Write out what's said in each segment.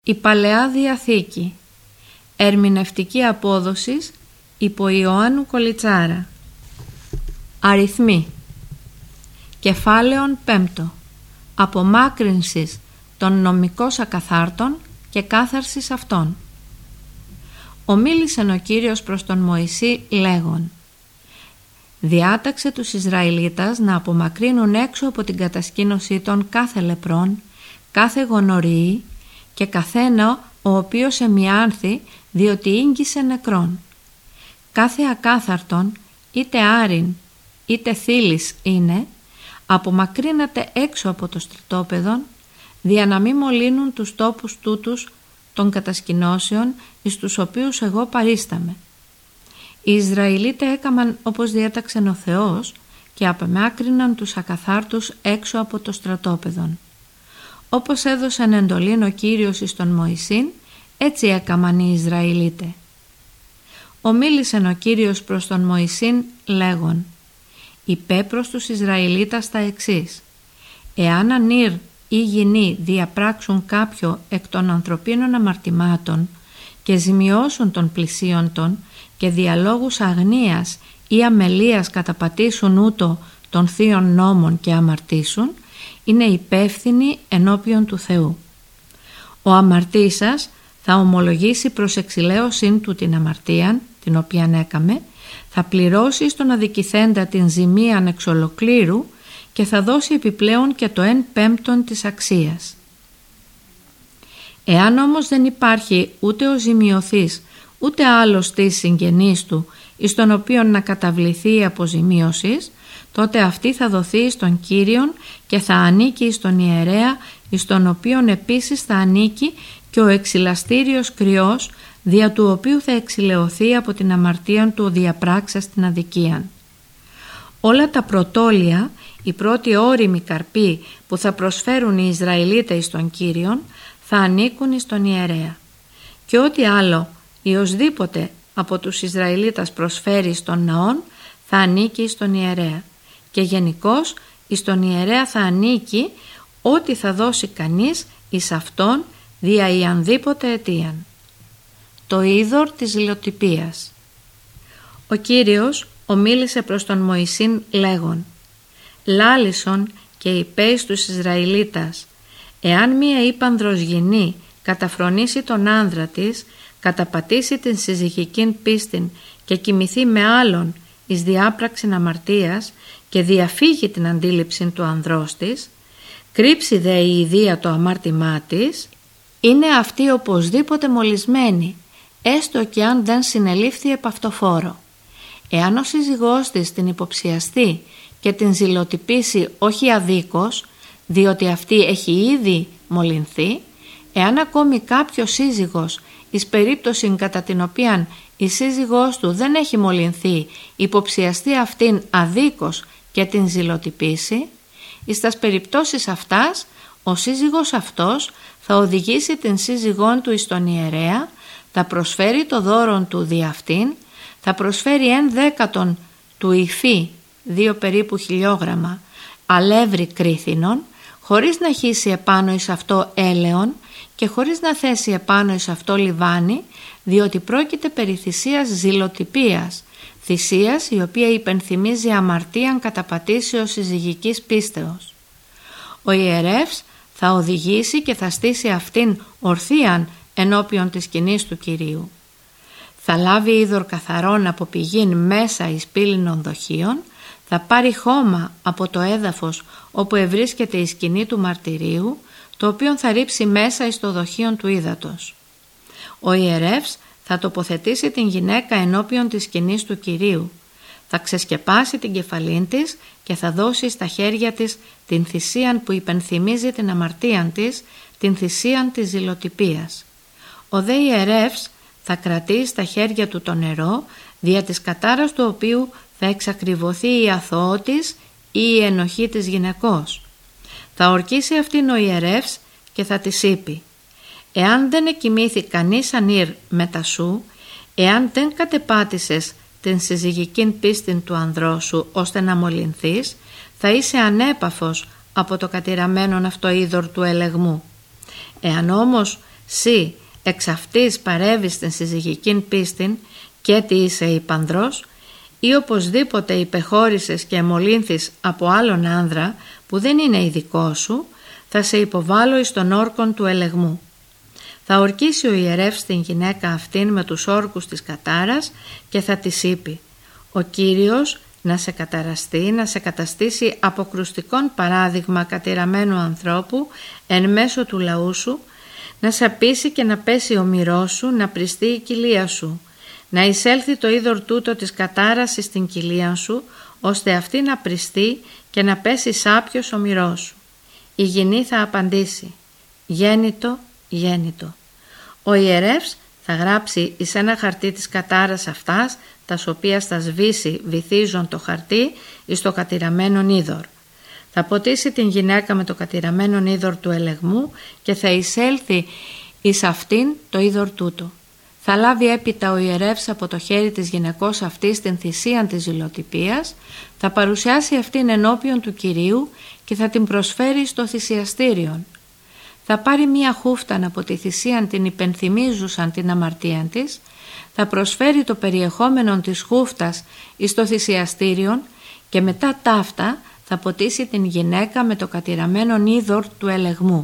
Η Παλαιά Διαθήκη. Ερμηνευτική απόδοσης υπό Ιωάννου Κολιτσάρα. Αριθμοί. Κεφάλαιον 5. Απομάκρυνσης των νομικώς ακαθάρτων και κάθαρσης αυτών. Ομίλησεν ο Κύριος προς τον Μωυσή λέγον: διάταξε τους Ισραηλίτας να απομακρύνουν έξω από την κατασκήνωσή των κάθε λεπρόν, κάθε γονορρυή και καθένα ο οποίος εμιάνθη διότι ήγγισε νεκρόν. Κάθε ακάθαρτον, είτε άριν είτε θύλης είναι, απομακρύνεται έξω από το στρατόπεδον, δια να μη μολύνουν τους τόπους τούτους των κατασκηνώσεων εις τους οποίους εγώ παρίσταμαι. Οι Ισραηλίτες έκαμαν όπως διέταξεν ο Θεός και απομάκρυναν τους ακαθάρτους έξω από το στρατόπεδον. Όπως έδωσαν εντολήν ο Κύριος εις τον Μωυσήν, έτσι έκαμαν οι Ισραηλίτες. Ομίλησεν ο Κύριος προς τον Μωυσήν λέγον: είπε προς τους Ισραηλίτας τα εξής: εάν ανήρ ή γυνή διαπράξουν κάποιο εκ των ανθρωπίνων αμαρτημάτων και ζημιώσουν των πλησίων των και διαλόγους αγνίας ή αμελίας καταπατήσουν ούτω των θείων νόμων και αμαρτήσουν, είναι υπεύθυνοι ενώπιον του Θεού. Ο αμαρτήσας θα ομολογήσει προς εξηλαίωσήν του την αμαρτίαν, την οποίαν έκαμε, θα πληρώσει στον αδικηθέντα την ζημίαν εξ ολοκλήρου και θα δώσει επιπλέον και το 1/5 της αξίας. Εάν όμως δεν υπάρχει ούτε ο ζημιωθής ούτε άλλος της συγγενής του εις τον οποίον να καταβληθεί η αποζημίωσης, τότε αυτή θα δοθεί στον Κύριον και θα ανήκει στον ιερέα, εις τον οποίον επίσης θα ανήκει και ο εξηλαστήριος κρυός, δια του οποίου θα εξηλαιωθεί από την αμαρτία του διαπράξας την αδικίαν. Όλα τα πρωτόλια, οι πρώτοι όριμοι καρποί που θα προσφέρουν οι Ισραηλίτες εις τον Κύριον, θα ανήκουν εις τον ιερέα. Και ό,τι άλλο ή οσδήποτε από τους Ισραηλίτας προσφέρει στον ναόν, θα ανήκει στον ιερέα. Και γενικώς εις τον ιερέα θα ανήκει ό,τι θα δώσει κανείς εις αυτόν δια ιανδήποτε αιτίαν. Το είδωρ της ζηλοτυπίας. Ο Κύριος ομίλησε προς τον Μωυσήν λέγον: λάλησον και είπε στους Ισραηλίτας, εάν μία ύπανδρος γυνή καταφρονήσει τον άνδρα της, καταπατήσει την συζυγικήν πίστην και κοιμηθεί με άλλον εις διάπραξην αμαρτίας και διαφύγει την αντίληψη του ανδρός της, κρύψει δε η ιδία το αμάρτημά της, είναι αυτή οπωσδήποτε μολυσμένη, έστω και αν δεν συνελήφθη επ' αυτό φόρο. Εάν ο σύζυγός της την υποψιαστεί και την ζηλοτυπήσει όχι αδίκως, διότι αυτή έχει ήδη μολυνθεί, εάν ακόμη κάποιος σύζυγος εις περίπτωση κατά την οποία η σύζυγός του δεν έχει μολυνθεί υποψιαστεί αυτήν αδίκως και την ζηλοτυπήσει, εις τας περιπτώσεις αυτάς ο σύζυγος αυτός θα οδηγήσει την σύζυγόν του εις τον ιερέα, θα προσφέρει το δώρον του δι' αυτήν, θα προσφέρει 1/10 του υφή, 2 περίπου χιλιόγραμμα, αλεύρι κρίθινον, χωρίς να χύσει επάνω εις αυτό έλαιον και χωρίς να θέσει επάνω εις αυτό λιβάνι, διότι πρόκειται περί θυσίας ζηλοτυπίας, θυσίας η οποία υπενθυμίζει αμαρτίαν καταπατήσεως συζυγικής πίστεως. Ο ιερεύς θα οδηγήσει και θα στήσει αυτήν ορθίαν ενώπιον της σκηνής του Κυρίου. Θα λάβει είδωρ καθαρόν από πηγήν μέσα εις πύληνων δοχείων, θα πάρει χώμα από το έδαφος όπου ευρίσκεται η σκηνή του μαρτυρίου, το οποίο θα ρίψει μέσα εις το δοχείον του ύδατος. Ο ιερεύς θα τοποθετήσει την γυναίκα ενώπιον της σκηνής του Κυρίου, θα ξεσκεπάσει την κεφαλήν της και θα δώσει στα χέρια της την θυσίαν που υπενθυμίζει την αμαρτίαν της, την θυσίαν της ζηλοτυπίας. Ο δε ιερεύς θα κρατεί στα χέρια του το νερό, δια της κατάρας του οποίου θα εξακριβωθεί η αθωότης ή η ενοχή της γυναικός. Θα ορκίσει αυτήν ο ιερεύς και θα της είπε: εάν δεν εκοιμήθη κανείς ανήρ μετά σου, εάν δεν κατεπάτησες την συζυγικήν πίστην του ανδρός σου ώστε να μολυνθείς, θα είσαι ανέπαφος από το κατηραμένον αυτό είδωρ του ελεγμού. Εάν όμως Σύ εξ αυτής παρεύεις στην συζυγικήν πίστην και τι είσαι υπανδρός, ή οπωσδήποτε υπεχώρησες και εμολύνθης από άλλον άνδρα που δεν είναι ειδικό σου, θα σε υποβάλω εις των όρκων του ελεγμού. Θα ορκίσει ο ιερεύς την γυναίκα αυτήν με τους όρκους της κατάρας και θα της είπε: «Ο Κύριος να σε καταραστεί, να σε καταστήσει αποκρουστικόν παράδειγμα κατηραμένου ανθρώπου εν μέσω του λαού σου, να σε πείσει και να πέσει ο μυρός σου, να πριστεί η κοιλία σου, να εισέλθει το είδωρ τούτο της κατάρας στην κοιλία σου, ώστε αυτή να πριστεί και να πέσει σάπιος ο μυρός σου». Η γυνή θα απαντήσει: «Γέννητο, γέννητο». Ο ιερεύς θα γράψει εις ένα χαρτί της κατάρας αυτάς, τας οποίας θα σβήσει βυθίζον το χαρτί εις το κατηραμένον είδωρ. Θα ποτίσει την γυναίκα με το κατηραμένον είδωρ του ελεγμού και θα εισέλθει εις αυτήν το είδωρ τούτο. Θα λάβει έπειτα ο ιερεύς από το χέρι της γυναικός αυτής την θυσίαν της ζηλοτυπίας, θα παρουσιάσει αυτήν ενώπιον του Κυρίου και θα την προσφέρει στο θυσιαστήριον. Θα πάρει μία χούφταν από τη θυσίαν την υπενθυμίζουσαν την αμαρτία της, θα προσφέρει το περιεχόμενο της χούφτας εις το θυσιαστήριον και μετά ταύτα θα ποτίσει την γυναίκα με το κατηραμένον είδωρ του ελεγμού.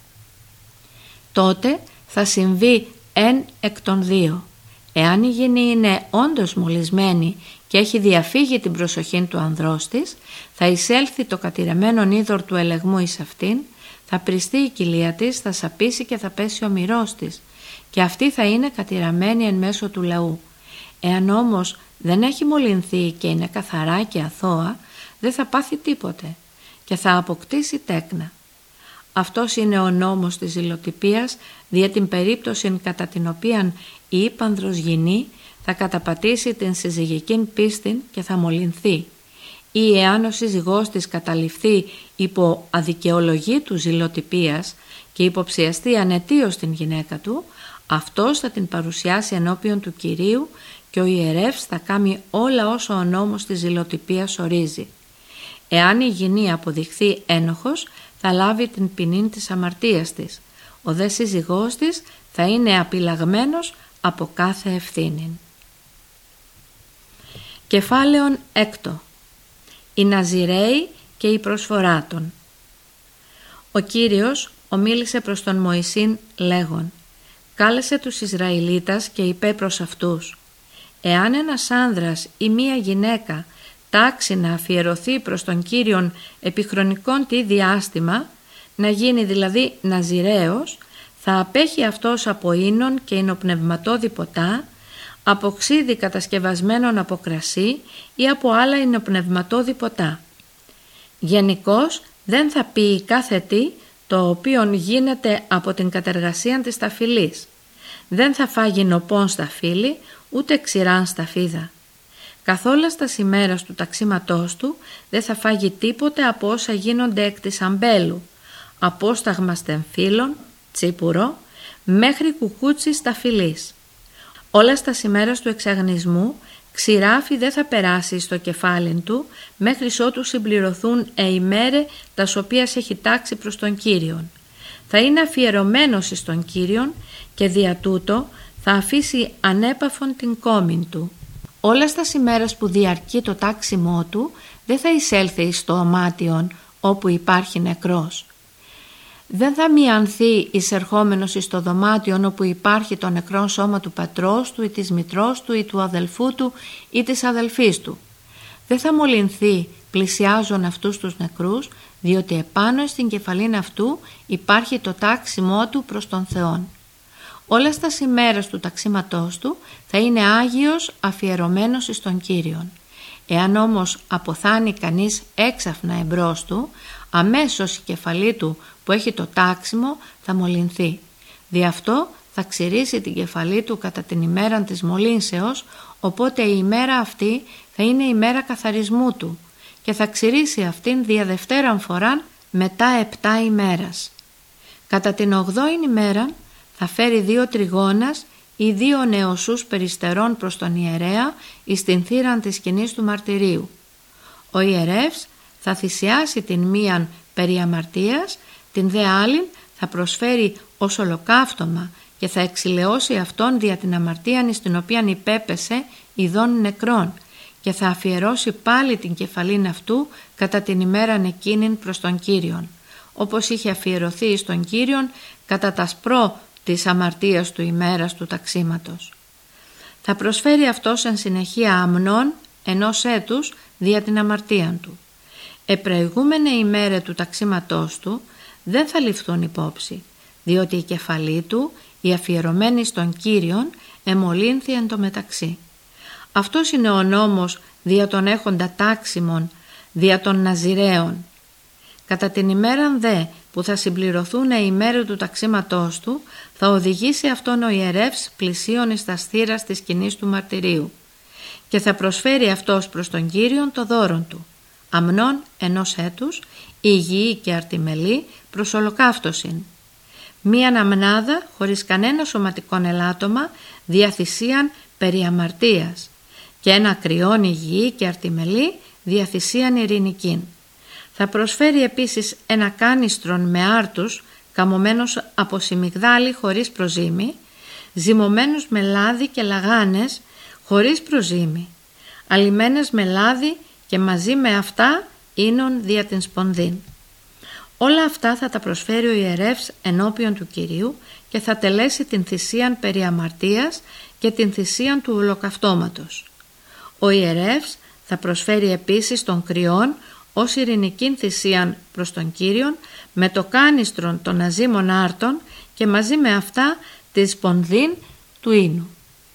Τότε θα συμβεί εν εκ των δύο. Εάν η γυνή είναι όντως μολυσμένη και έχει διαφύγει την προσοχή του ανδρός της, θα εισέλθει το κατηραμένον είδωρ του ελεγμού εις αυτήν, θα πριστεί η κοιλία της, θα σαπίσει και θα πέσει ο μυρός της και αυτή θα είναι κατηραμένη εν μέσω του λαού. Εάν όμως δεν έχει μολυνθεί και είναι καθαρά και αθώα, δεν θα πάθει τίποτε και θα αποκτήσει τέκνα. Αυτός είναι ο νόμος της ζηλοτυπίας, δια την περίπτωση κατά την οποία η ύπανδρος γυνή θα καταπατήσει την συζυγικήν πίστην και θα μολυνθεί, ή εάν ο σύζυγός της καταληφθεί υπό αδικαιολογή του ζηλοτυπίας και υποψιαστεί αναιτίως την γυναίκα του, αυτός θα την παρουσιάσει ενώπιον του Κυρίου και ο ιερεύς θα κάνει όλα όσα ο νόμος της ζηλοτυπίας ορίζει. Εάν η γυνή αποδειχθεί ένοχος, θα λάβει την ποινή της αμαρτίας της. Ο δε σύζυγός της θα είναι απειλαγμένος από κάθε ευθύνη. Κεφάλαιον 6. Οι Ναζιραίοι και η προσφορά των. Ο Κύριος ομίλησε προς τον Μωυσήν λέγον: «Κάλεσε τους Ισραηλίτας και είπε προς αυτούς: εάν ένας άνδρας ή μία γυναίκα τάξει να αφιερωθεί προς τον Κύριον επί χρονικών τι διάστημα, να γίνει δηλαδή Ναζιραίος, θα απέχει αυτός από ίνων και ινοπνευματώδη ποτά, από ξύδι κατασκευασμένων από κρασί ή από άλλα ινοπνευματώδη ποτά. Γενικώς δεν θα πει κάθε τι το οποίον γίνεται από την κατεργασία της σταφυλής. Δεν θα φάγει νοπών σταφύλι, ούτε ξηράν σταφίδα. Καθόλας τα ημέρας του ταξίματός του δεν θα φάγει τίποτε από όσα γίνονται εκ της αμπέλου, απόσταγμα στεμφύλων, τσίπουρο, μέχρι κουκούτσι σταφυλής. Όλα στα ημέρας του εξαγνισμού ξηράφι δεν θα περάσει στο κεφάλι του μέχρι ότου συμπληρωθούν ημέρε τας οποίας έχει τάξει προς τον Κύριον. Θα είναι αφιερωμένος εις τον Κύριον και δια τούτο θα αφήσει ανέπαφον την κόμην του. Όλα στα ημέρας που διαρκεί το τάξιμό του δεν θα εισέλθει εις το ομάτιον όπου υπάρχει νεκρός. Δεν θα μιανθεί εισερχόμενος εις το δωμάτιον όπου υπάρχει το νεκρό σώμα του πατρός του ή της μητρός του ή του αδελφού του ή της αδελφής του. Δεν θα μολυνθεί πλησιάζον αυτούς τους νεκρούς, διότι επάνω στην κεφαλήν αυτού υπάρχει το τάξιμό του προς τον Θεόν. Όλα στα ημέρας του ταξίματός του θα είναι Άγιος αφιερωμένος εις τον Κύριον. Εάν όμως αποθάνει κανείς έξαφνα εμπρός του, αμέσως η κεφαλή του που έχει το τάξιμο θα μολυνθεί. Δι' αυτό θα ξηρίσει την κεφαλή του κατά την ημέρα της μολύνσεως, οπότε η ημέρα αυτή θα είναι η ημέρα καθαρισμού του και θα ξηρίσει αυτήν δια δευτέραν φοράν μετά 7 ημέρας. Κατά την 8η ημέρα θα φέρει 2 τριγώνας ή 2 νεοσούς περιστερών προς τον ιερέα εις την θύραν της σκηνής του μαρτυρίου. Ο ιερεύς θα θυσιάσει την μίαν περί αμαρτίας, την δε άλλην θα προσφέρει ως ολοκαύτωμα και θα εξηλαιώσει αυτόν δια την αμαρτίαν στην οποίαν υπέπεσε ειδών νεκρών και θα αφιερώσει πάλι την κεφαλήν αυτού κατά την ημέραν εκείνην προς τον Κύριον, όπως είχε αφιερωθεί στον Κύριον κατά τα σπρό της αμαρτίας του ημέρας του ταξίματος. Θα προσφέρει αυτός εν συνεχεία αμνών 1 έτους δια την αμαρτίαν του. Επροηγούμενε ημέρε του ταξίματός του δεν θα ληφθούν υπόψη, διότι η κεφαλή του, η αφιερωμένη στον Κύριον, εμολύνθη εν τω μεταξύ. Αυτός είναι ο νόμος δια των έχοντα τάξιμων, δια των Ναζιραίων. Κατά την ημέραν δε που θα συμπληρωθούν οι ημέρες του ταξίματός του, θα οδηγήσει αυτόν ο ιερεύς πλησίον εις τα στήρας της σκηνής του μαρτυρίου και θα προσφέρει αυτός προς τον Κύριον το δώρον του, αμνών 1 έτους, υγιή και αρτιμελή προς ολοκαύτωσιν. Μίαν αμνάδα χωρίς κανένα σωματικόν ελάττωμα δια θυσίαν περί αμαρτίας και ένα κρυόν υγιή και αρτιμελή δια θυσίαν ειρηνικήν. Θα προσφέρει επίσης ένα κάνιστρον με άρτους καμωμένος από σιμιγδάλι χωρίς προζύμι, ζυμωμένους με λάδι και λαγάνες χωρίς προζύμι, αλιμένες με λάδι και μαζί με αυτά ίνον δια την σπονδήν. Όλα αυτά θα τα προσφέρει ο ιερεύς ενώπιον του Κυρίου και θα τελέσει την θυσίαν περί αμαρτίας και την θυσίαν του ολοκαυτώματος. Ο ιερεύς θα προσφέρει επίσης τον κρυόν ως ειρηνικήν θυσίαν προς τον Κύριον με το κάνιστρον των αζήμων άρτων και μαζί με αυτά τη σπονδήν του ίνου.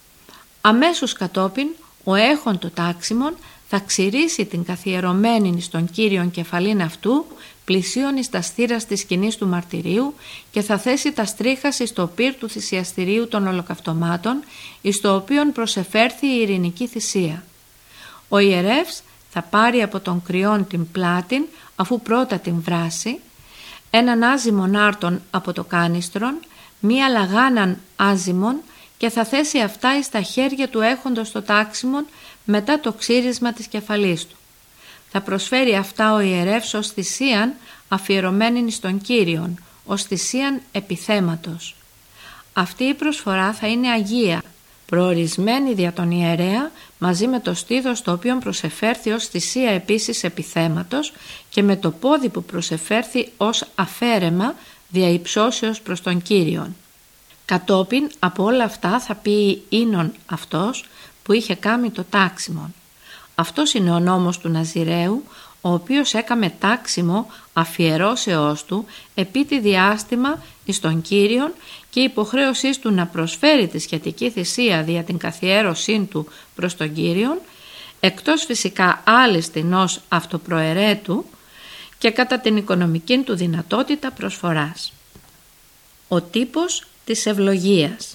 Αμέσως κατόπιν ο έχων το τάξιμον θα ξηρίσει την καθιερωμένη στον Κύριον κεφαλήν αυτού πλησίον εις τα στήρας της σκηνής του μαρτυρίου και θα θέσει τα στρίχας εις το πύρ του θυσιαστηρίου των ολοκαυτωμάτων εις το οποίον προσεφέρθη η ειρηνική θυσία. Ο ιερεύς θα πάρει από τον κρυόν την πλάτην αφού πρώτα την βράσει, έναν άζυμον άρτον από το κάνιστρον, μία λαγάναν άζυμον και θα θέσει αυτά εις τα χέρια του έχοντος το τάξιμον μετά το ξύρισμα της κεφαλής του. Θα προσφέρει αυτά ο ιερεύς ως θυσίαν αφιερωμένη στον Κύριον, ως θυσίαν επιθέματος. Αυτή η προσφορά θα είναι αγία, προορισμένη δια τον ιερέα μαζί με το στήθος το οποίο προσεφέρθη ως θυσία επίσης επιθέματος και με το πόδι που προσεφέρθη ως αφαίρεμα δια υψώσεως προς τον Κύριον. Κατόπιν από όλα αυτά θα πει ίνον αυτός που είχε κάνει το τάξιμον. Αυτός είναι ο νόμος του Ναζιραίου, ο οποίος έκαμε τάξιμο αφιερώσεώς του επί τη διάστημα εις τον Κύριον και η υποχρέωσή του να προσφέρει τη σχετική θυσία δια την καθιέρωσή του προς τον Κύριον, εκτός φυσικά άλλης τινός αυτοπροαιρέτου και κατά την οικονομική του δυνατότητα προσφοράς. Ο τύπος της ευλογίας.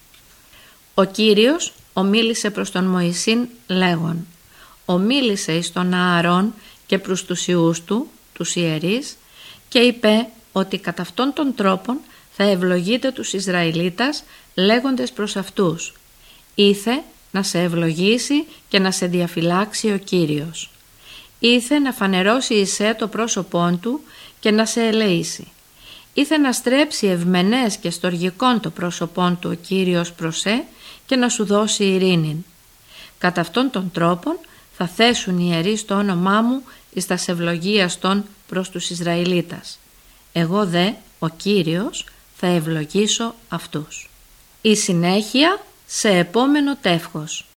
Ο Κύριος ομίλησε προς τον Μωυσήν λέγον: ομίλησε εις τον Ααρών και προς τους ιούς του, τους ιερείς, και είπε ότι κατά αυτόν τον τρόπον θα ευλογείτε τους Ισραηλίτας λέγοντες προς αυτούς: ήθε να σε ευλογήσει και να σε διαφυλάξει ο Κύριος. Ήθε να φανερώσει εισέ το πρόσωπόν του και να σε ελεήσει. Ήθε να στρέψει ευμενές και στοργικών το πρόσωπόν του ο Κύριος προς και να σου δώσει ειρήνην. Κατά αυτόν τον τρόπον θα θέσουν οι ιερείς το όνομά μου εις τας ευλογίας των προς τους Ισραηλίτας. Εγώ δε, ο Κύριος, θα ευλογήσω αυτούς. Η συνέχεια σε επόμενο τεύχος.